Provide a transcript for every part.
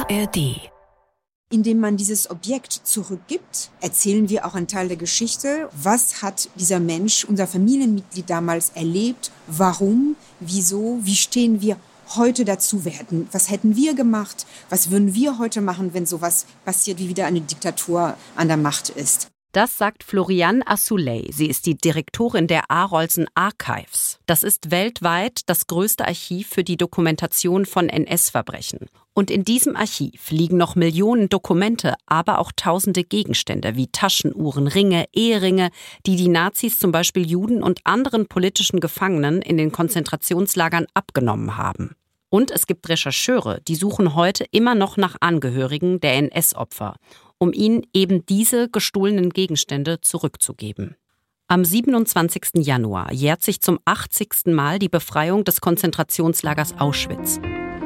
ARD. Indem man dieses Objekt zurückgibt, erzählen wir auch einen Teil der Geschichte. Was hat dieser Mensch, unser Familienmitglied damals erlebt? Warum? Wieso? Wie stehen wir heute dazu? Was hätten wir gemacht? Was würden wir heute machen, wenn sowas passiert, wie wieder eine Diktatur an der Macht ist? Das sagt Floriane Assoulay. Sie ist die Direktorin der Arolsen Archives. Das ist weltweit das größte Archiv für die Dokumentation von NS-Verbrechen. Und in diesem Archiv liegen noch Millionen Dokumente, aber auch tausende Gegenstände wie Taschenuhren, Ringe, Eheringe, die die Nazis zum Beispiel Juden und anderen politischen Gefangenen in den Konzentrationslagern abgenommen haben. Und es gibt Rechercheure, die suchen heute immer noch nach Angehörigen der NS-Opfer, um ihnen eben diese gestohlenen Gegenstände zurückzugeben. Am 27. Januar jährt sich zum 80. Mal die Befreiung des Konzentrationslagers Auschwitz.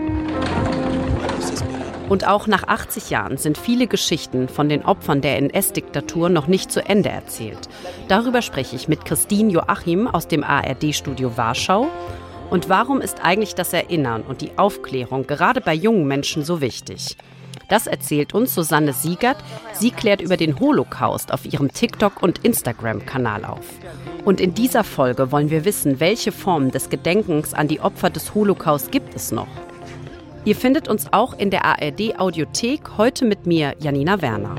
Und auch nach 80 Jahren sind viele Geschichten von den Opfern der NS-Diktatur noch nicht zu Ende erzählt. Darüber spreche ich mit Christine Joachim aus dem ARD-Studio Warschau. Und warum ist eigentlich das Erinnern und die Aufklärung gerade bei jungen Menschen so wichtig? Das erzählt uns Susanne Siegert. Sie klärt über den Holocaust auf ihrem TikTok- und Instagram-Kanal auf. Und in dieser Folge wollen wir wissen, welche Formen des Gedenkens an die Opfer des Holocaust gibt es noch. Ihr findet uns auch in der ARD-Audiothek, heute mit mir, Janina Werner.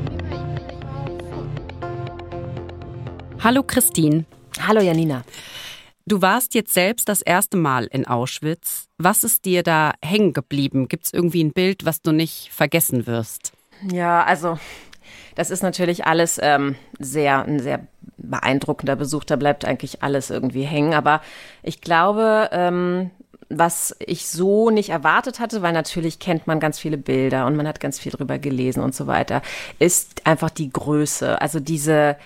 Hallo Christine. Hallo Janina. Du warst jetzt selbst das erste Mal in Auschwitz. Was ist dir da hängen geblieben? Gibt es irgendwie ein Bild, was du nicht vergessen wirst? Ja, also das ist natürlich alles ein sehr beeindruckender Besuch. Da bleibt eigentlich alles irgendwie hängen. Aber ich glaube, was ich so nicht erwartet hatte, weil natürlich kennt man ganz viele Bilder und man hat ganz viel drüber gelesen und so weiter, ist einfach die Größe. Also diese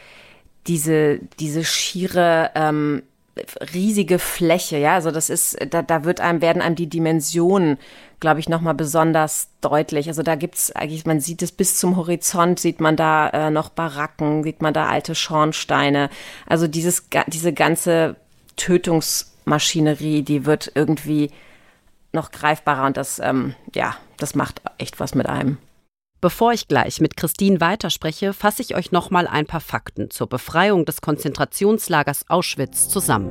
schiere riesige Fläche, ja, also das ist, werden einem die Dimensionen, glaube ich, nochmal besonders deutlich. Also da gibt's eigentlich, man sieht es bis zum Horizont, sieht man da noch Baracken, sieht man da alte Schornsteine. Also diese ganze Tötungsmaschinerie, die wird irgendwie noch greifbarer und das macht echt was mit einem. Bevor ich gleich mit Christine weiterspreche, fasse ich euch noch mal ein paar Fakten zur Befreiung des Konzentrationslagers Auschwitz zusammen.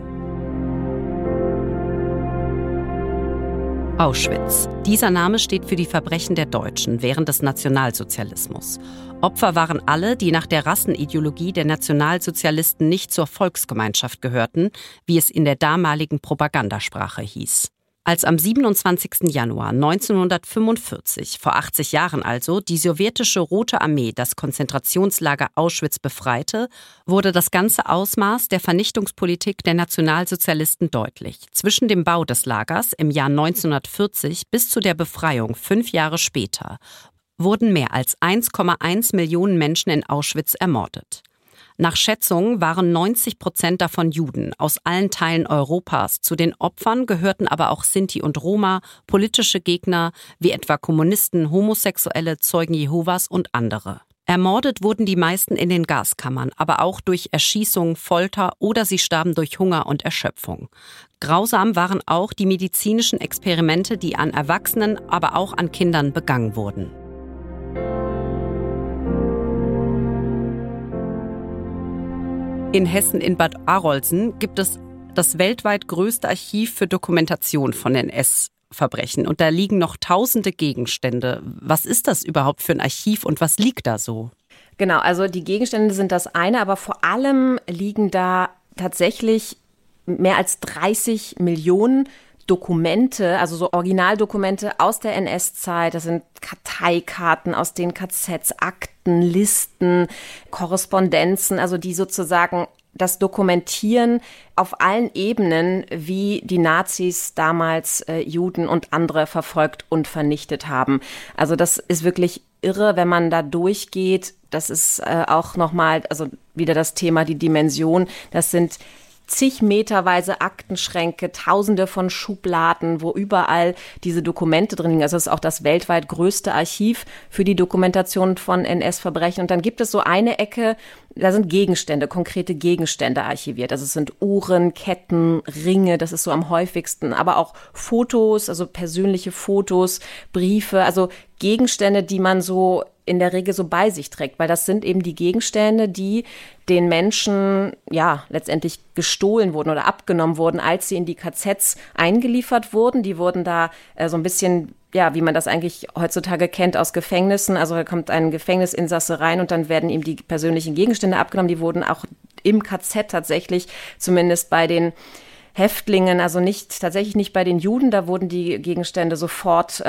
Auschwitz. Dieser Name steht für die Verbrechen der Deutschen während des Nationalsozialismus. Opfer waren alle, die nach der Rassenideologie der Nationalsozialisten nicht zur Volksgemeinschaft gehörten, wie es in der damaligen Propagandasprache hieß. Als am 27. Januar 1945, vor 80 Jahren also, die sowjetische Rote Armee das Konzentrationslager Auschwitz befreite, wurde das ganze Ausmaß der Vernichtungspolitik der Nationalsozialisten deutlich. Zwischen dem Bau des Lagers im Jahr 1940 bis zu der Befreiung 5 Jahre später wurden mehr als 1,1 Millionen Menschen in Auschwitz ermordet. Nach Schätzungen waren 90% davon Juden aus allen Teilen Europas. Zu den Opfern gehörten aber auch Sinti und Roma, politische Gegner wie etwa Kommunisten, Homosexuelle, Zeugen Jehovas und andere. Ermordet wurden die meisten in den Gaskammern, aber auch durch Erschießung, Folter oder sie starben durch Hunger und Erschöpfung. Grausam waren auch die medizinischen Experimente, die an Erwachsenen, aber auch an Kindern begangen wurden. In Hessen in Bad Arolsen gibt es das weltweit größte Archiv für Dokumentation von NS-Verbrechen. Und da liegen noch tausende Gegenstände. Was ist das überhaupt für ein Archiv und was liegt da so? Genau, also die Gegenstände sind das eine, aber vor allem liegen da tatsächlich mehr als 30 Millionen Dokumente, also so Originaldokumente aus der NS-Zeit. Das sind Karteikarten aus den KZs, Akten, Listen, Korrespondenzen, also die sozusagen das dokumentieren auf allen Ebenen, wie die Nazis damals Juden und andere verfolgt und vernichtet haben. Also das ist wirklich irre, wenn man da durchgeht. Das ist auch nochmal, also wieder das Thema, die Dimension. Das sind zig meterweise Aktenschränke, tausende von Schubladen, wo überall diese Dokumente drin liegen. Also es ist auch das weltweit größte Archiv für die Dokumentation von NS-Verbrechen. Und dann gibt es so eine Ecke, da sind Gegenstände, konkrete Gegenstände archiviert. Also es sind Uhren, Ketten, Ringe, das ist so am häufigsten. Aber auch Fotos, also persönliche Fotos, Briefe, also Gegenstände, die man so in der Regel so bei sich trägt, weil das sind eben die Gegenstände, die den Menschen ja letztendlich gestohlen wurden oder abgenommen wurden, als sie in die KZs eingeliefert wurden. Die wurden da so ein bisschen, ja, wie man das eigentlich heutzutage kennt aus Gefängnissen. Also da kommt ein Gefängnisinsasse rein und dann werden ihm die persönlichen Gegenstände abgenommen. Die wurden auch im KZ tatsächlich, zumindest bei den Häftlingen, also tatsächlich nicht bei den Juden, da wurden die Gegenstände sofort,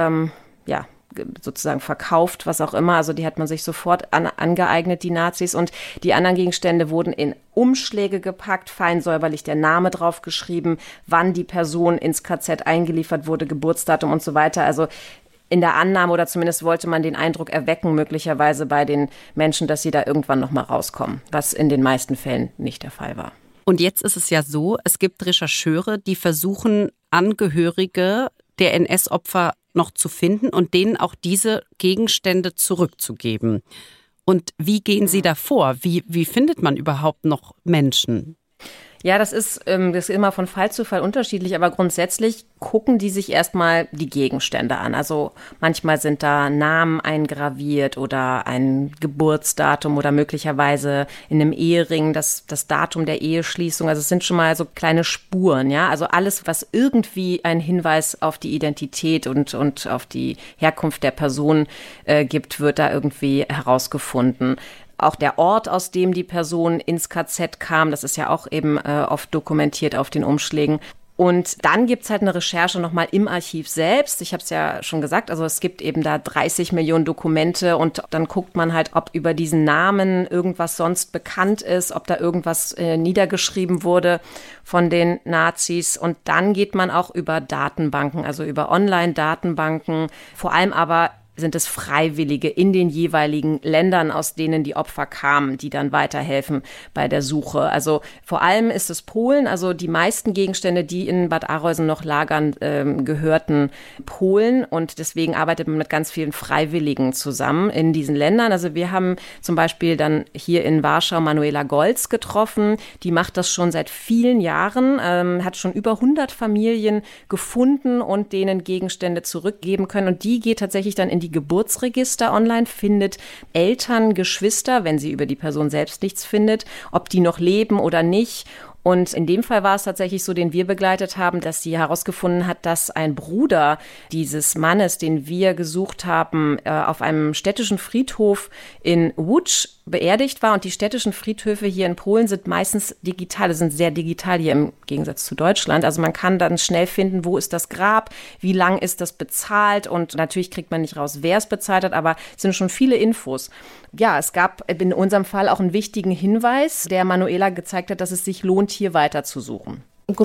sozusagen verkauft, was auch immer. Also die hat man sich sofort angeeignet, die Nazis. Und die anderen Gegenstände wurden in Umschläge gepackt, fein säuberlich der Name drauf geschrieben, wann die Person ins KZ eingeliefert wurde, Geburtsdatum und so weiter. Also in der Annahme oder zumindest wollte man den Eindruck erwecken, möglicherweise bei den Menschen, dass sie da irgendwann noch mal rauskommen, was in den meisten Fällen nicht der Fall war. Und jetzt ist es ja so, es gibt Rechercheure, die versuchen, Angehörige der NS-Opfer noch zu finden und denen auch diese Gegenstände zurückzugeben. Und wie gehen Sie da vor? Wie findet man überhaupt noch Menschen? Ja, das ist immer von Fall zu Fall unterschiedlich, aber grundsätzlich gucken die sich erstmal die Gegenstände an. Also manchmal sind da Namen eingraviert oder ein Geburtsdatum oder möglicherweise in einem Ehering das Datum der Eheschließung. Also es sind schon mal so kleine Spuren, ja. Also alles, was irgendwie einen Hinweis auf die Identität und auf die Herkunft der Person gibt, wird da irgendwie herausgefunden. Auch der Ort, aus dem die Person ins KZ kam, das ist ja auch eben oft dokumentiert auf den Umschlägen. Und dann gibt's halt eine Recherche nochmal im Archiv selbst. Ich habe es ja schon gesagt, also es gibt eben da 30 Millionen Dokumente und dann guckt man halt, ob über diesen Namen irgendwas sonst bekannt ist, ob da irgendwas niedergeschrieben wurde von den Nazis. Und dann geht man auch über Datenbanken, also über Online-Datenbanken, vor allem aber sind es Freiwillige in den jeweiligen Ländern, aus denen die Opfer kamen, die dann weiterhelfen bei der Suche. Also vor allem ist es Polen, also die meisten Gegenstände, die in Bad Arolsen noch lagern, gehörten Polen und deswegen arbeitet man mit ganz vielen Freiwilligen zusammen in diesen Ländern. Also wir haben zum Beispiel dann hier in Warschau Manuela Golz getroffen, die macht das schon seit vielen Jahren, hat schon über 100 Familien gefunden und denen Gegenstände zurückgeben können und die geht tatsächlich dann in die Geburtsregister online, findet Eltern, Geschwister, wenn sie über die Person selbst nichts findet, ob die noch leben oder nicht. Und in dem Fall war es tatsächlich so, den wir begleitet haben, dass sie herausgefunden hat, dass ein Bruder dieses Mannes, den wir gesucht haben, auf einem städtischen Friedhof in Łódź beerdigt war. Und die städtischen Friedhöfe hier in Polen sind meistens digital, sind sehr digital hier im Gegensatz zu Deutschland. Also man kann dann schnell finden, wo ist das Grab, wie lang ist das bezahlt und natürlich kriegt man nicht raus, wer es bezahlt hat, aber es sind schon viele Infos. Ja, es gab in unserem Fall auch einen wichtigen Hinweis, der Manuela gezeigt hat, dass es sich lohnt, hier weiter zu suchen.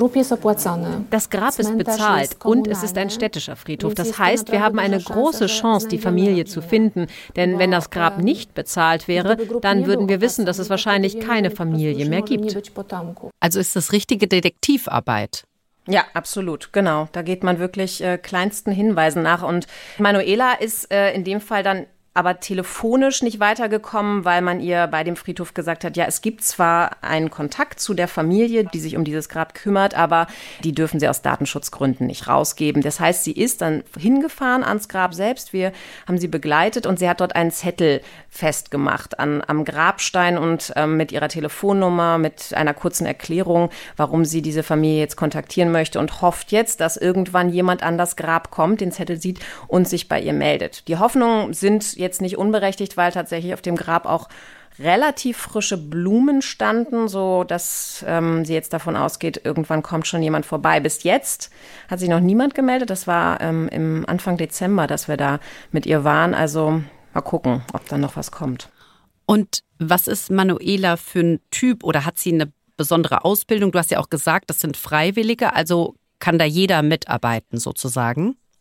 Das Grab ist bezahlt und es ist ein städtischer Friedhof. Das heißt, wir haben eine große Chance, die Familie zu finden. Denn wenn das Grab nicht bezahlt wäre, dann würden wir wissen, dass es wahrscheinlich keine Familie mehr gibt. Also ist das richtige Detektivarbeit? Ja, absolut, genau. Da geht man wirklich kleinsten Hinweisen nach. Und Manuela ist in dem Fall dann aber telefonisch nicht weitergekommen, weil man ihr bei dem Friedhof gesagt hat, ja, es gibt zwar einen Kontakt zu der Familie, die sich um dieses Grab kümmert, aber die dürfen sie aus Datenschutzgründen nicht rausgeben. Das heißt, sie ist dann hingefahren ans Grab selbst. Wir haben sie begleitet und sie hat dort einen Zettel festgemacht am Grabstein und mit ihrer Telefonnummer, mit einer kurzen Erklärung, warum sie diese Familie jetzt kontaktieren möchte und hofft jetzt, dass irgendwann jemand an das Grab kommt, den Zettel sieht und sich bei ihr meldet. Die Hoffnungen sind jetzt nicht unberechtigt, weil tatsächlich auf dem Grab auch relativ frische Blumen standen, so dass sie jetzt davon ausgeht, irgendwann kommt schon jemand vorbei. Bis jetzt hat sich noch niemand gemeldet. Das war im Anfang Dezember, dass wir da mit ihr waren. Also mal gucken, ob dann noch was kommt. Und was ist Manuela für ein Typ oder hat sie eine besondere Ausbildung? Du hast ja auch gesagt, das sind Freiwillige, also kann da jeder mitarbeiten sozusagen?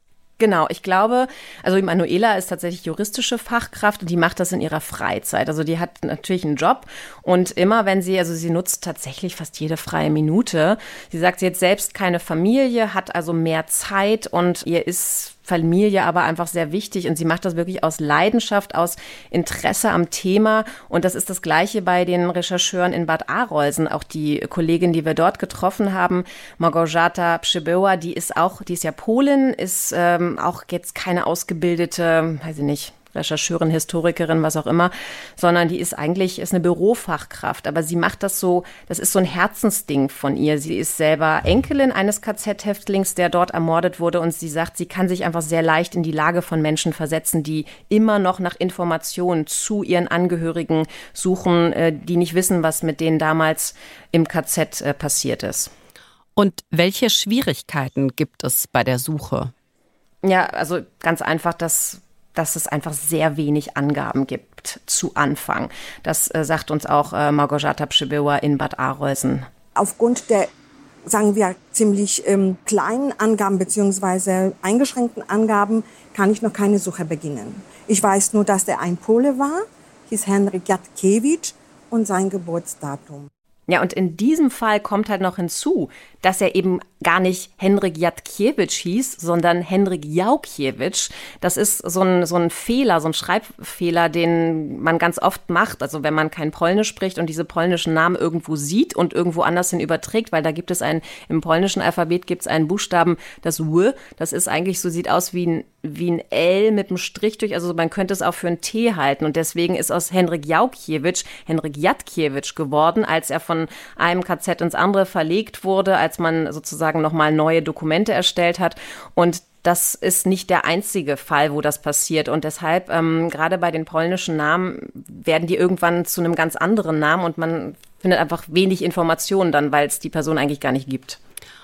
Genau, ich glaube, also Manuela ist tatsächlich juristische Fachkraft und die macht das in ihrer Freizeit. Also die hat natürlich einen Job und immer wenn sie nutzt tatsächlich fast jede freie Minute. Sie sagt, sie hat selbst keine Familie, hat also mehr Zeit und ihr ist Familie aber einfach sehr wichtig und sie macht das wirklich aus Leidenschaft, aus Interesse am Thema und das ist das Gleiche bei den Rechercheuren in Bad Arolsen. Auch die Kollegin, die wir dort getroffen haben, Małgorzata Przybyła, die ist ja Polin, ist auch jetzt keine ausgebildete, weiß ich nicht, Rechercheurin, Historikerin, was auch immer, sondern die ist eine Bürofachkraft. Aber sie macht das so, das ist so ein Herzensding von ihr. Sie ist selber Enkelin eines KZ-Häftlings, der dort ermordet wurde und sie sagt, sie kann sich einfach sehr leicht in die Lage von Menschen versetzen, die immer noch nach Informationen zu ihren Angehörigen suchen, die nicht wissen, was mit denen damals im KZ passiert ist. Und welche Schwierigkeiten gibt es bei der Suche? Ja, also ganz einfach, dass es einfach sehr wenig Angaben gibt zu Anfang. Das sagt uns auch Małgorzata Przybyła in Bad Arolsen. Aufgrund der, sagen wir, ziemlich kleinen Angaben bzw. eingeschränkten Angaben kann ich noch keine Suche beginnen. Ich weiß nur, dass er ein Pole war, hieß Henryk Jatkiewicz und sein Geburtsdatum. Ja, und in diesem Fall kommt halt noch hinzu, dass er eben gar nicht Henryk Jatkiewicz hieß, sondern Henryk Jałkiewicz. Das ist so ein Fehler, so ein Schreibfehler, den man ganz oft macht. Also wenn man kein Polnisch spricht und diese polnischen Namen irgendwo sieht und irgendwo anders hin überträgt, weil da gibt es im polnischen Alphabet gibt es einen Buchstaben, das W, das ist eigentlich so, sieht aus wie ein L mit einem Strich durch, also man könnte es auch für ein T halten und deswegen ist aus Henryk Jałkiewicz Henryk Jatkiewicz geworden, als er von einem KZ ins andere verlegt wurde, als man sozusagen nochmal neue Dokumente erstellt hat und das ist nicht der einzige Fall, wo das passiert und deshalb, gerade bei den polnischen Namen, werden die irgendwann zu einem ganz anderen Namen und man findet einfach wenig Informationen dann, weil es die Person eigentlich gar nicht gibt.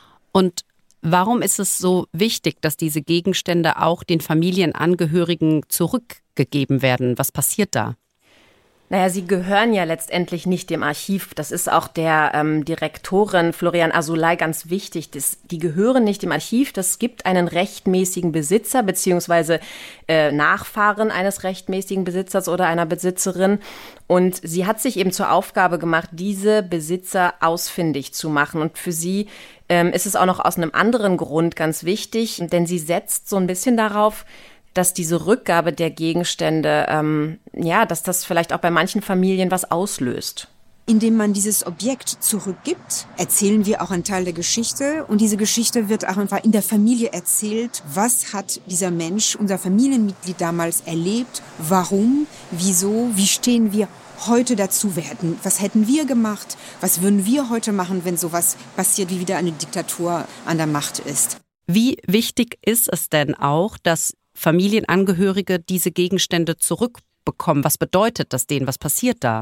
Und warum ist es so wichtig, dass diese Gegenstände auch den Familienangehörigen zurückgegeben werden? Was passiert da? Naja, sie gehören ja letztendlich nicht dem Archiv. Das ist auch der Direktorin Florian Asulay ganz wichtig. Die gehören nicht dem Archiv. Das gibt einen rechtmäßigen Besitzer beziehungsweise Nachfahren eines rechtmäßigen Besitzers oder einer Besitzerin. Und sie hat sich eben zur Aufgabe gemacht, diese Besitzer ausfindig zu machen. Und für sie ist es auch noch aus einem anderen Grund ganz wichtig, denn sie setzt so ein bisschen darauf, dass diese Rückgabe der Gegenstände, dass das vielleicht auch bei manchen Familien was auslöst. Indem man dieses Objekt zurückgibt, erzählen wir auch einen Teil der Geschichte. Und diese Geschichte wird auch einfach in der Familie erzählt. Was hat dieser Mensch, unser Familienmitglied damals erlebt? Warum? Wieso? Wie stehen wir heute dazu? Was hätten wir gemacht? Was würden wir heute machen, wenn sowas passiert, wie wieder eine Diktatur an der Macht ist? Wie wichtig ist es denn auch, dass Familienangehörige diese Gegenstände zurückbekommen? Was bedeutet das denen? Was passiert da?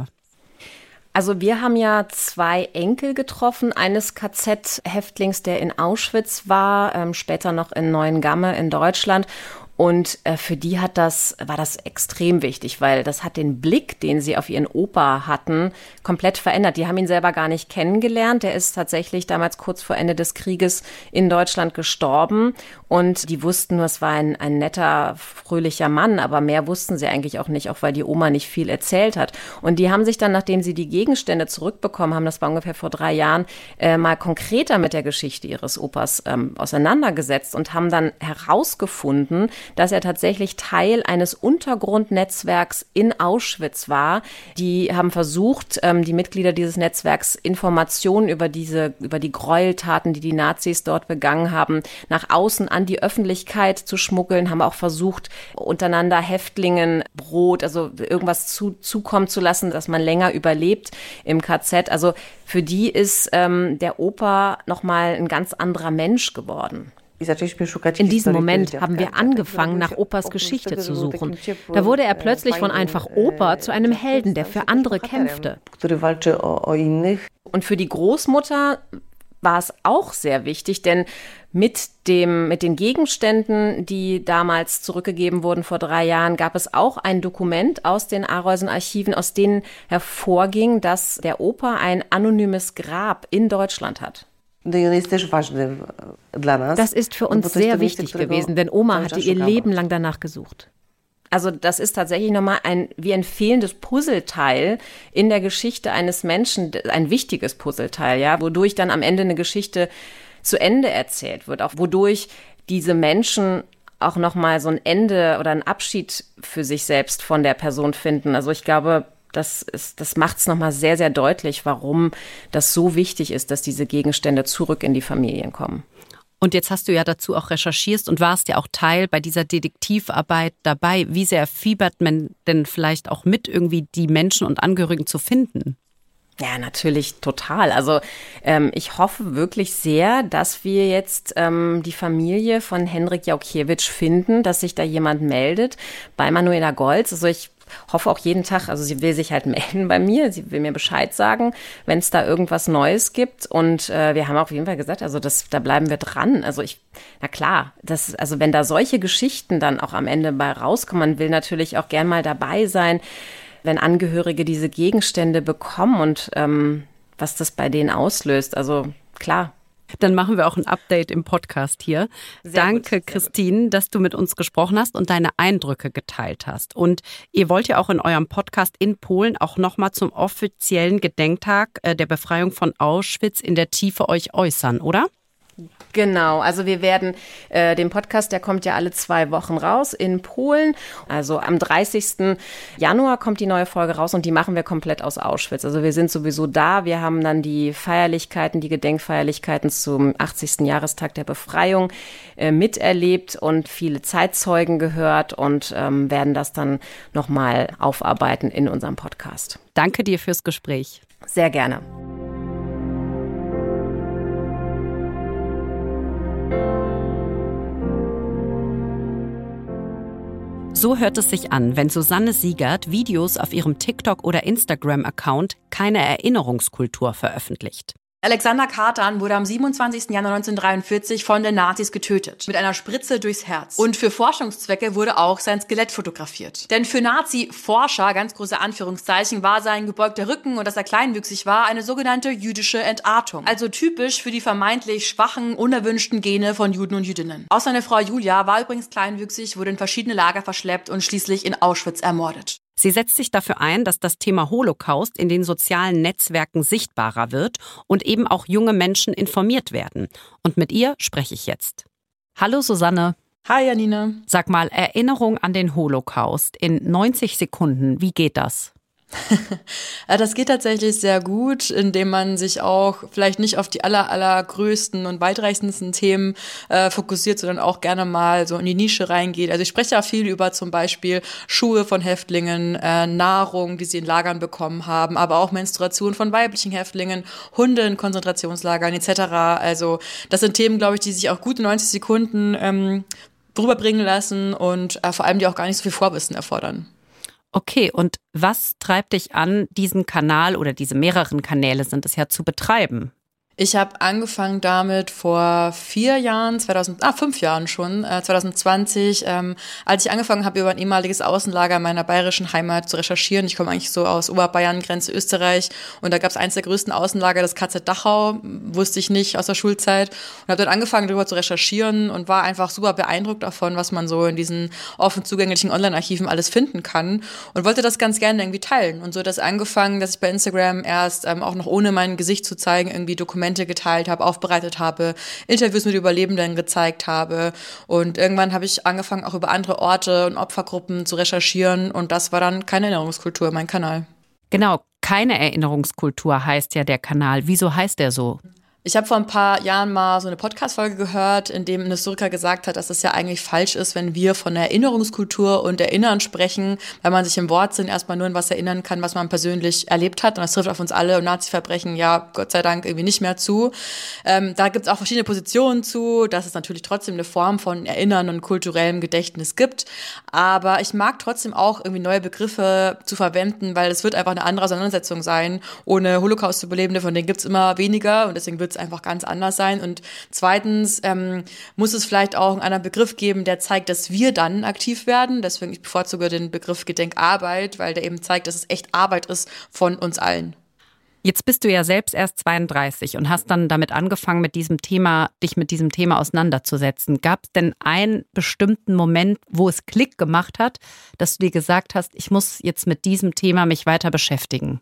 Also wir haben ja 2 Enkel getroffen, eines KZ-Häftlings, der in Auschwitz war, später noch in Neuengamme in Deutschland. Und für die war das extrem wichtig, weil das hat den Blick, den sie auf ihren Opa hatten, komplett verändert. Die haben ihn selber gar nicht kennengelernt. Der ist tatsächlich damals kurz vor Ende des Krieges in Deutschland gestorben. Und die wussten nur, es war ein netter, fröhlicher Mann, aber mehr wussten sie eigentlich auch nicht, auch weil die Oma nicht viel erzählt hat. Und die haben sich dann, nachdem sie die Gegenstände zurückbekommen haben, das war ungefähr vor 3 Jahren, mal konkreter mit der Geschichte ihres Opas auseinandergesetzt und haben dann herausgefunden, dass er tatsächlich Teil eines Untergrundnetzwerks in Auschwitz war. Die haben versucht, die Mitglieder dieses Netzwerks Informationen über die Gräueltaten, die Nazis dort begangen haben, nach außen an die Öffentlichkeit zu schmuggeln, haben auch versucht, untereinander Häftlingen Brot, also irgendwas zukommen zu lassen, dass man länger überlebt im KZ. Also für die ist der Opa nochmal ein ganz anderer Mensch geworden. In diesem Moment haben wir angefangen, nach Opas Geschichte zu suchen. Da wurde er plötzlich von einfach Opa zu einem Helden, der für andere kämpfte. Und für die Großmutter war es auch sehr wichtig, denn mit den Gegenständen, die damals zurückgegeben wurden vor 3 Jahren, gab es auch ein Dokument aus den Arolsen-Archiven, aus denen hervorging, dass der Opa ein anonymes Grab in Deutschland hat. Das ist für uns sehr wichtig gewesen, denn Oma hatte ihr Leben lang danach gesucht. Also das ist tatsächlich nochmal ein fehlendes Puzzleteil in der Geschichte eines Menschen, ein wichtiges Puzzleteil, ja, wodurch dann am Ende eine Geschichte zu Ende erzählt wird, auch wodurch diese Menschen auch nochmal so ein Ende oder einen Abschied für sich selbst von der Person finden. Also ich glaube, das macht es nochmal sehr, sehr deutlich, warum das so wichtig ist, dass diese Gegenstände zurück in die Familien kommen. Und jetzt hast du ja dazu auch recherchiert und warst ja auch Teil bei dieser Detektivarbeit dabei. Wie sehr fiebert man denn vielleicht auch mit, irgendwie die Menschen und Angehörigen zu finden? Ja, natürlich total. Also ich hoffe wirklich sehr, dass wir jetzt die Familie von Henryk Jaukiewicz finden, dass sich da jemand meldet bei Manuela Goltz. Also ich hoffe auch jeden Tag, also sie will sich halt melden bei mir, sie will mir Bescheid sagen, wenn es da irgendwas Neues gibt. Und wir haben auf jeden Fall gesagt, also da bleiben wir dran. Also na klar, also wenn da solche Geschichten dann auch am Ende bei rauskommen, man will natürlich auch gern mal dabei sein, wenn Angehörige diese Gegenstände bekommen und was das bei denen auslöst. Also klar. Dann machen wir auch ein Update im Podcast hier. Danke, Christine, dass du mit uns gesprochen hast und deine Eindrücke geteilt hast. Und ihr wollt ja auch in eurem Podcast in Polen auch nochmal zum offiziellen Gedenktag der Befreiung von Auschwitz in der Tiefe euch äußern, oder? Genau, also wir werden den Podcast, der kommt ja alle 2 Wochen raus in Polen. Also am 30. Januar kommt die neue Folge raus und die machen wir komplett aus Auschwitz. Also wir sind sowieso da. Wir haben dann die Feierlichkeiten, die Gedenkfeierlichkeiten zum 80. Jahrestag der Befreiung miterlebt und viele Zeitzeugen gehört und werden das dann nochmal aufarbeiten in unserem Podcast. Danke dir fürs Gespräch. Sehr gerne. So hört es sich an, wenn Susanne Siegert Videos auf ihrem TikTok- oder Instagram-Account keine Erinnerungskultur veröffentlicht. Alexander Kartan wurde am 27. Januar 1943 von den Nazis getötet, mit einer Spritze durchs Herz. Und für Forschungszwecke wurde auch sein Skelett fotografiert. Denn für Nazi-Forscher, ganz große Anführungszeichen, war sein gebeugter Rücken und dass er kleinwüchsig war, eine sogenannte jüdische Entartung. Also typisch für die vermeintlich schwachen, unerwünschten Gene von Juden und Jüdinnen. Auch seine Frau Julia war übrigens kleinwüchsig, wurde in verschiedene Lager verschleppt und schließlich in Auschwitz ermordet. Sie setzt sich dafür ein, dass das Thema Holocaust in den sozialen Netzwerken sichtbarer wird und eben auch junge Menschen informiert werden. Und mit ihr spreche ich jetzt. Hallo Susanne. Hi Janina. Sag mal, Erinnerung an den Holocaust in 90 Sekunden, wie geht das? Das geht tatsächlich sehr gut, indem man sich auch vielleicht nicht auf die allergrößten und weitreichendsten Themen fokussiert, sondern auch gerne mal so in die Nische reingeht. Also ich spreche ja viel über zum Beispiel Schuhe von Häftlingen, Nahrung, die sie in Lagern bekommen haben, aber auch Menstruation von weiblichen Häftlingen, Hunde in Konzentrationslagern etc. Also das sind Themen, glaube ich, die sich auch gut in 90 Sekunden rüberbringen lassen und vor allem die auch gar nicht so viel Vorwissen erfordern. Okay, und was treibt dich an, diesen Kanal oder diese mehreren Kanäle sind es ja zu betreiben? Ich habe angefangen damit vor 5 Jahren schon, 2020, als ich angefangen habe, über ein ehemaliges Außenlager meiner bayerischen Heimat zu recherchieren. Ich komme eigentlich so aus Oberbayern, Grenze Österreich, und da gab es eines der größten Außenlager, das KZ Dachau, wusste ich nicht aus der Schulzeit, und habe dort angefangen, darüber zu recherchieren und war einfach super beeindruckt davon, was man so in diesen offen zugänglichen Online-Archiven alles finden kann, und wollte das ganz gerne irgendwie teilen. Und so hat das angefangen, dass ich bei Instagram erst auch noch ohne mein Gesicht zu zeigen irgendwie Dokumente geteilt habe, aufbereitet habe, Interviews mit Überlebenden gezeigt habe, und irgendwann habe ich angefangen, auch über andere Orte und Opfergruppen zu recherchieren, und das war dann keine Erinnerungskultur, mein Kanal. Genau, keine Erinnerungskultur heißt ja der Kanal. Wieso heißt der so? Ich habe vor ein paar Jahren mal so eine Podcast-Folge gehört, in dem ein Historiker gesagt hat, dass es ja eigentlich falsch ist, wenn wir von der Erinnerungskultur und Erinnern sprechen, weil man sich im Wortsinn erstmal nur an was erinnern kann, was man persönlich erlebt hat. Und das trifft auf uns alle, und Nazi-Verbrechen, ja, Gott sei Dank irgendwie nicht mehr zu. Da gibt es auch verschiedene Positionen zu, dass es natürlich trotzdem eine Form von Erinnern und kulturellem Gedächtnis gibt. Aber ich mag trotzdem auch irgendwie neue Begriffe zu verwenden, weil es wird einfach eine andere Auseinandersetzung sein. Ohne Holocaust-Überlebende, von denen gibt es immer weniger, und deswegen wird es einfach ganz anders sein. Und zweitens muss es vielleicht auch einen anderen Begriff geben, der zeigt, dass wir dann aktiv werden. Deswegen ich bevorzuge den Begriff Gedenkarbeit, weil der eben zeigt, dass es echt Arbeit ist von uns allen. Jetzt bist du ja selbst erst 32 und hast dann damit angefangen, dich mit diesem Thema auseinanderzusetzen. Gab es denn einen bestimmten Moment, wo es Klick gemacht hat, dass du dir gesagt hast, ich muss jetzt mit diesem Thema mich weiter beschäftigen?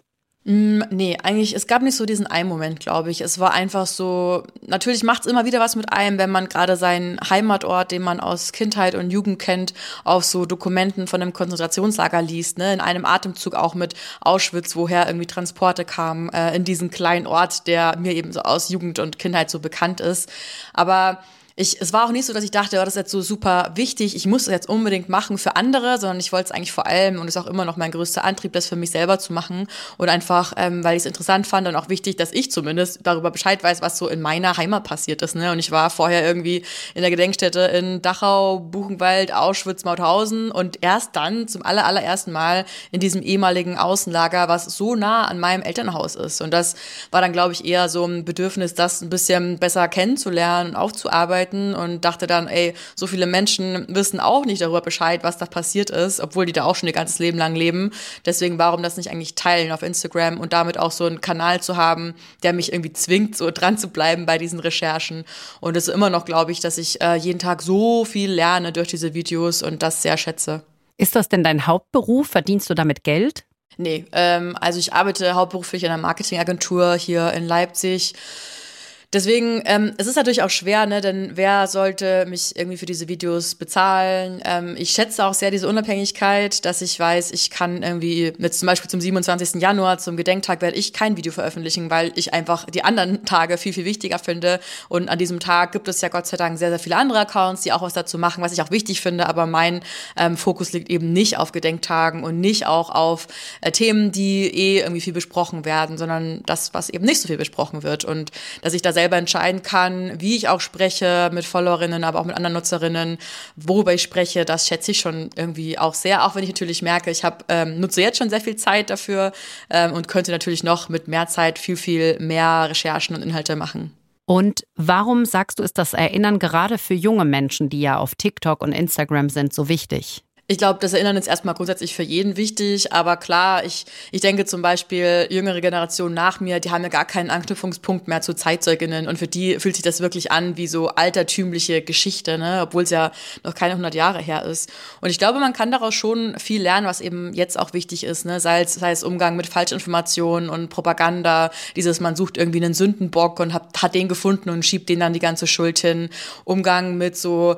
Nee, eigentlich, es gab nicht so diesen einen Moment, glaube ich. Es war einfach so, natürlich macht es immer wieder was mit einem, wenn man gerade seinen Heimatort, den man aus Kindheit und Jugend kennt, auf so Dokumenten von einem Konzentrationslager liest, ne, in einem Atemzug auch mit Auschwitz, woher irgendwie Transporte kamen, in diesen kleinen Ort, der mir eben so aus Jugend und Kindheit so bekannt ist. Aber es war auch nicht so, dass ich dachte, das ist jetzt so super wichtig, ich muss es jetzt unbedingt machen für andere, sondern ich wollte es eigentlich vor allem, und ist auch immer noch mein größter Antrieb, das für mich selber zu machen und einfach, weil ich es interessant fand und auch wichtig, dass ich zumindest darüber Bescheid weiß, was so in meiner Heimat passiert ist, ne? Und ich war vorher irgendwie in der Gedenkstätte in Dachau, Buchenwald, Auschwitz, Mauthausen und erst dann zum allerersten Mal in diesem ehemaligen Außenlager, was so nah an meinem Elternhaus ist. Und das war dann, glaube ich, eher so ein Bedürfnis, das ein bisschen besser kennenzulernen und aufzuarbeiten. Und dachte dann, so viele Menschen wissen auch nicht darüber Bescheid, was da passiert ist, obwohl die da auch schon ihr ganzes Leben lang leben. Deswegen, warum das nicht eigentlich teilen auf Instagram und damit auch so einen Kanal zu haben, der mich irgendwie zwingt, so dran zu bleiben bei diesen Recherchen. Und es ist immer noch, glaube ich, dass ich jeden Tag so viel lerne durch diese Videos und das sehr schätze. Ist das denn dein Hauptberuf? Verdienst du damit Geld? Nee, also ich arbeite hauptberuflich in einer Marketingagentur hier in Leipzig. Deswegen, es ist natürlich auch schwer, ne, denn wer sollte mich irgendwie für diese Videos bezahlen? Ich schätze auch sehr diese Unabhängigkeit, dass ich weiß, ich kann irgendwie, jetzt zum Beispiel zum 27. Januar, zum Gedenktag, werde ich kein Video veröffentlichen, weil ich einfach die anderen Tage viel, viel wichtiger finde. Und an diesem Tag gibt es ja Gott sei Dank sehr, sehr viele andere Accounts, die auch was dazu machen, was ich auch wichtig finde. Aber mein Fokus liegt eben nicht auf Gedenktagen und nicht auch auf Themen, die irgendwie viel besprochen werden, sondern das, was eben nicht so viel besprochen wird. Und dass ich da selber entscheiden kann, wie ich auch spreche mit Followerinnen, aber auch mit anderen Nutzerinnen, worüber ich spreche, das schätze ich schon irgendwie auch sehr, auch wenn ich natürlich merke, ich nutze jetzt schon sehr viel Zeit dafür und könnte natürlich noch mit mehr Zeit viel, viel mehr Recherchen und Inhalte machen. Und warum sagst du, ist das Erinnern gerade für junge Menschen, die ja auf TikTok und Instagram sind, so wichtig? Ich glaube, das Erinnern ist erstmal grundsätzlich für jeden wichtig, aber klar, ich denke zum Beispiel, jüngere Generationen nach mir, die haben ja gar keinen Anknüpfungspunkt mehr zu Zeitzeuginnen und für die fühlt sich das wirklich an wie so altertümliche Geschichte, ne, obwohl es ja noch keine 100 Jahre her ist. Und ich glaube, man kann daraus schon viel lernen, was eben jetzt auch wichtig ist, ne, sei es Umgang mit Falschinformationen und Propaganda, man sucht irgendwie einen Sündenbock und hat den gefunden und schiebt den dann die ganze Schuld hin, Umgang mit so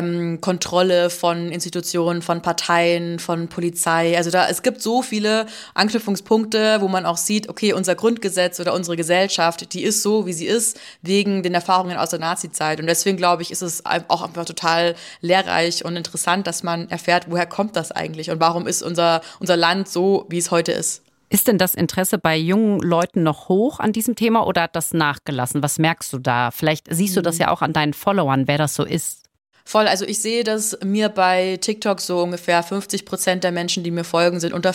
Kontrolle von Institutionen, von Parteien, von Polizei. Also es gibt so viele Anknüpfungspunkte, wo man auch sieht, okay, unser Grundgesetz oder unsere Gesellschaft, die ist so, wie sie ist, wegen den Erfahrungen aus der Nazizeit. Und deswegen, glaube ich, ist es auch einfach total lehrreich und interessant, dass man erfährt, woher kommt das eigentlich und warum ist unser Land so, wie es heute ist. Ist denn das Interesse bei jungen Leuten noch hoch an diesem Thema oder hat das nachgelassen? Was merkst du da? Vielleicht siehst du das ja auch an deinen Followern, wer das so ist. Voll, also ich sehe, dass mir bei TikTok so ungefähr 50% der Menschen, die mir folgen, sind unter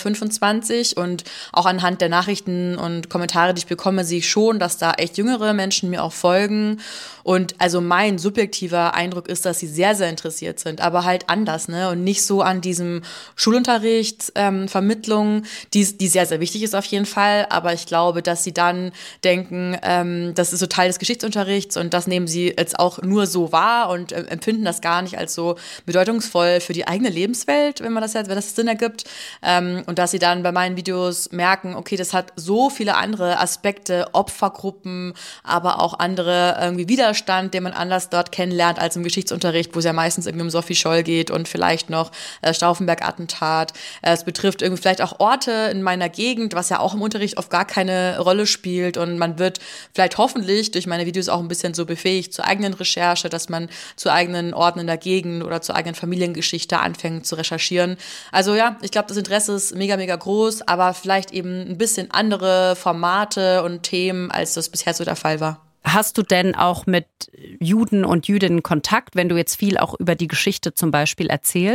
25 und auch anhand der Nachrichten und Kommentare, die ich bekomme, sehe ich schon, dass da echt jüngere Menschen mir auch folgen und also mein subjektiver Eindruck ist, dass sie sehr, sehr interessiert sind, aber halt anders, ne, und nicht so an diesem Schulunterricht, Vermittlung, die sehr, sehr wichtig ist auf jeden Fall, aber ich glaube, dass sie dann denken, das ist so Teil des Geschichtsunterrichts und das nehmen sie jetzt auch nur so wahr und empfinden das gar nicht als so bedeutungsvoll für die eigene Lebenswelt, wenn das Sinn ergibt. Und dass sie dann bei meinen Videos merken, okay, das hat so viele andere Aspekte, Opfergruppen, aber auch andere irgendwie Widerstand, den man anders dort kennenlernt als im Geschichtsunterricht, wo es ja meistens irgendwie um Sophie Scholl geht und vielleicht noch Stauffenberg-Attentat. Es betrifft irgendwie vielleicht auch Orte in meiner Gegend, was ja auch im Unterricht oft gar keine Rolle spielt und man wird vielleicht hoffentlich durch meine Videos auch ein bisschen so befähigt zur eigenen Recherche, dass man zu eigenen Orten in der Gegend oder zur eigenen Familiengeschichte anfangen zu recherchieren. Also ja, ich glaube, das Interesse ist mega, mega groß, aber vielleicht eben ein bisschen andere Formate und Themen, als das bisher so der Fall war. Hast du denn auch mit Juden und Jüdinnen Kontakt, wenn du jetzt viel auch über die Geschichte zum Beispiel erzählst?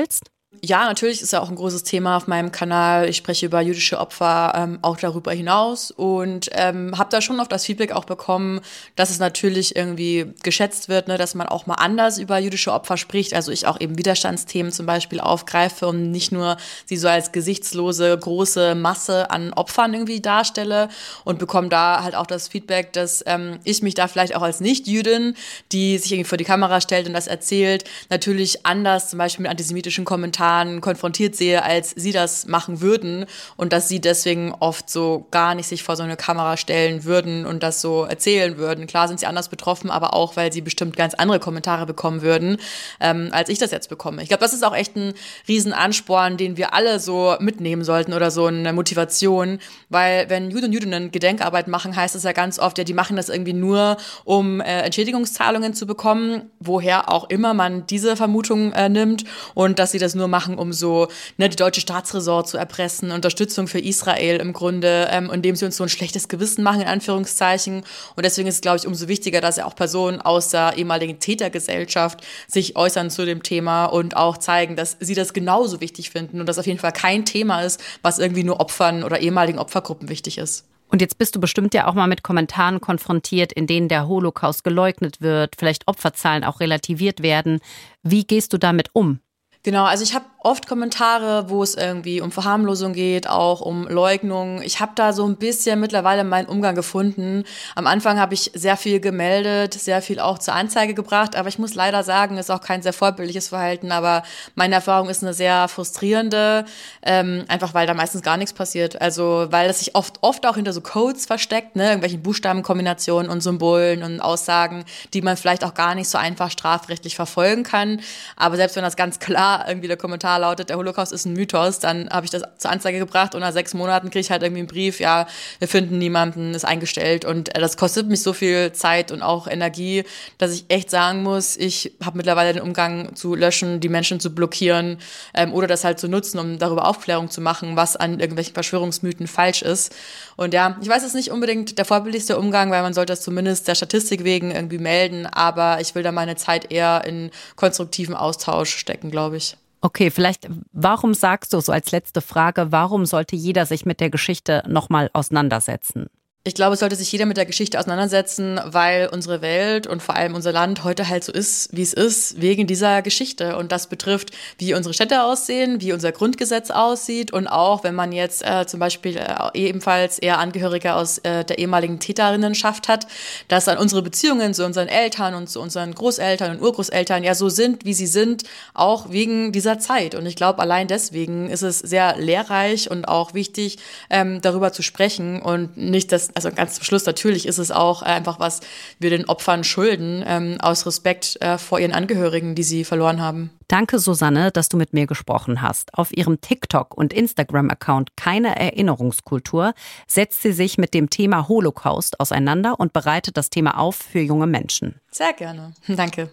Ja, natürlich ist ja auch ein großes Thema auf meinem Kanal. Ich spreche über jüdische Opfer auch darüber hinaus und habe da schon oft das Feedback auch bekommen, dass es natürlich irgendwie geschätzt wird, ne, dass man auch mal anders über jüdische Opfer spricht. Also ich auch eben Widerstandsthemen zum Beispiel aufgreife und nicht nur sie so als gesichtslose große Masse an Opfern irgendwie darstelle und bekomme da halt auch das Feedback, dass ich mich da vielleicht auch als Nicht-Jüdin, die sich irgendwie vor die Kamera stellt und das erzählt, natürlich anders zum Beispiel mit antisemitischen Kommentaren konfrontiert sehe, als sie das machen würden und dass sie deswegen oft so gar nicht sich vor so eine Kamera stellen würden und das so erzählen würden. Klar sind sie anders betroffen, aber auch, weil sie bestimmt ganz andere Kommentare bekommen würden, als ich das jetzt bekomme. Ich glaube, das ist auch echt ein Riesenansporn, den wir alle so mitnehmen sollten oder so eine Motivation, weil wenn Juden und Jüdinnen Gedenkarbeit machen, heißt es ja ganz oft, ja, die machen das irgendwie nur, um Entschädigungszahlungen zu bekommen, woher auch immer man diese Vermutung nimmt und dass sie das nur machen, um so die deutsche Staatsräson zu erpressen, Unterstützung für Israel im Grunde, indem sie uns so ein schlechtes Gewissen machen, in Anführungszeichen. Und deswegen ist es, glaube ich, umso wichtiger, dass ja auch Personen aus der ehemaligen Tätergesellschaft sich äußern zu dem Thema und auch zeigen, dass sie das genauso wichtig finden und das auf jeden Fall kein Thema ist, was irgendwie nur Opfern oder ehemaligen Opfergruppen wichtig ist. Und jetzt bist du bestimmt ja auch mal mit Kommentaren konfrontiert, in denen der Holocaust geleugnet wird, vielleicht Opferzahlen auch relativiert werden. Wie gehst du damit um? Genau, also ich habe oft Kommentare, wo es irgendwie um Verharmlosung geht, auch um Leugnung. Ich habe da so ein bisschen mittlerweile meinen Umgang gefunden. Am Anfang habe ich sehr viel gemeldet, sehr viel auch zur Anzeige gebracht, aber ich muss leider sagen, ist auch kein sehr vorbildliches Verhalten, aber meine Erfahrung ist eine sehr frustrierende, einfach weil da meistens gar nichts passiert. Also weil es sich oft auch hinter so Codes versteckt, ne, irgendwelchen Buchstabenkombinationen und Symbolen und Aussagen, die man vielleicht auch gar nicht so einfach strafrechtlich verfolgen kann. Aber selbst wenn das ganz klar irgendwie der Kommentar lautet, der Holocaust ist ein Mythos, dann habe ich das zur Anzeige gebracht und nach 6 Monaten kriege ich halt irgendwie einen Brief, ja, wir finden niemanden, ist eingestellt und das kostet mich so viel Zeit und auch Energie, dass ich echt sagen muss, ich habe mittlerweile den Umgang zu löschen, die Menschen zu blockieren oder das halt zu nutzen, um darüber Aufklärung zu machen, was an irgendwelchen Verschwörungsmythen falsch ist. Und ja, ich weiß, es ist nicht unbedingt der vorbildlichste Umgang, weil man sollte das zumindest der Statistik wegen irgendwie melden, aber ich will da meine Zeit eher in konstruktiven Austausch stecken, glaube ich. Okay, vielleicht, warum sagst du so als letzte Frage, warum sollte jeder sich mit der Geschichte nochmal auseinandersetzen? Ich glaube, es sollte sich jeder mit der Geschichte auseinandersetzen, weil unsere Welt und vor allem unser Land heute halt so ist, wie es ist, wegen dieser Geschichte. Und das betrifft, wie unsere Städte aussehen, wie unser Grundgesetz aussieht und auch, wenn man jetzt zum Beispiel ebenfalls eher Angehörige aus der ehemaligen Täterinnenschaft hat, dass dann unsere Beziehungen zu unseren Eltern und zu unseren Großeltern und Urgroßeltern ja so sind, wie sie sind, auch wegen dieser Zeit. Und ich glaube, allein deswegen ist es sehr lehrreich und auch wichtig, darüber zu sprechen und nicht, dass also ganz zum Schluss, natürlich ist es auch einfach, was wir den Opfern schulden, aus Respekt vor ihren Angehörigen, die sie verloren haben. Danke, Susanne, dass du mit mir gesprochen hast. Auf ihrem TikTok- und Instagram-Account Keine Erinnerungskultur setzt sie sich mit dem Thema Holocaust auseinander und bereitet das Thema auf für junge Menschen. Sehr gerne. Danke.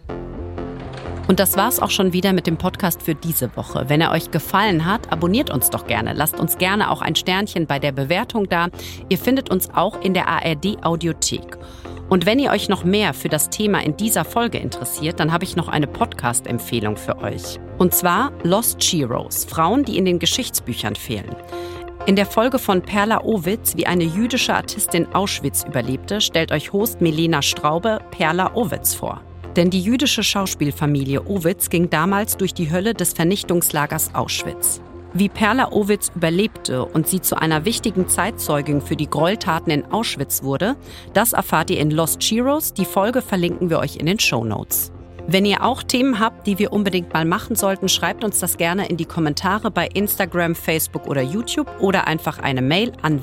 Und das war's auch schon wieder mit dem Podcast für diese Woche. Wenn er euch gefallen hat, abonniert uns doch gerne. Lasst uns gerne auch ein Sternchen bei der Bewertung da. Ihr findet uns auch in der ARD-Audiothek. Und wenn ihr euch noch mehr für das Thema in dieser Folge interessiert, dann habe ich noch eine Podcast-Empfehlung für euch. Und zwar Lost Heroes, Frauen, die in den Geschichtsbüchern fehlen. In der Folge von Perla Owitz, wie eine jüdische Artistin Auschwitz überlebte, stellt euch Host Milena Straube Perla Owitz vor. Denn die jüdische Schauspielfamilie Owitz ging damals durch die Hölle des Vernichtungslagers Auschwitz. Wie Perla Owitz überlebte und sie zu einer wichtigen Zeitzeugin für die Gräueltaten in Auschwitz wurde, das erfahrt ihr in Lost Heroes. Die Folge verlinken wir euch in den Shownotes. Wenn ihr auch Themen habt, die wir unbedingt mal machen sollten, schreibt uns das gerne in die Kommentare bei Instagram, Facebook oder YouTube oder einfach eine Mail an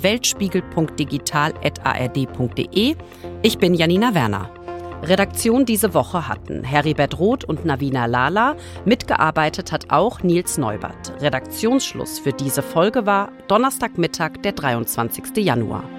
weltspiegel.digital@ard.de. Ich bin Janina Werner. Redaktion diese Woche hatten Heribert Roth und Navina Lala. Mitgearbeitet hat auch Nils Neubert. Redaktionsschluss für diese Folge war Donnerstagmittag, der 23. Januar.